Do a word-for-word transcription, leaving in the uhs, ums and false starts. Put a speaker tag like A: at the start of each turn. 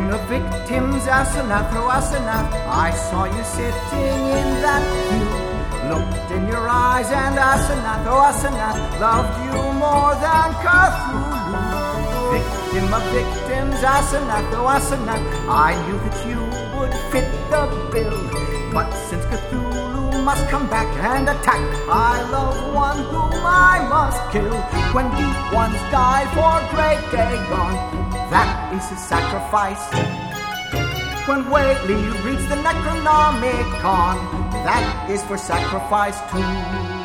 A: King of victims, Asenath, oh Asenath, I saw you sitting in that pew. Looked in your eyes and Asenath, oh Asenath, loved you more than Cthulhu. Victim of victims, Asenath, oh Asenath, I knew that you would fit the bill. But since Cthulhu must come back and attack, I love one whom I must kill. When deep ones die for great Dagon, that is his sacrifice. When Whaley reads the Necronomicon, that is for sacrifice too.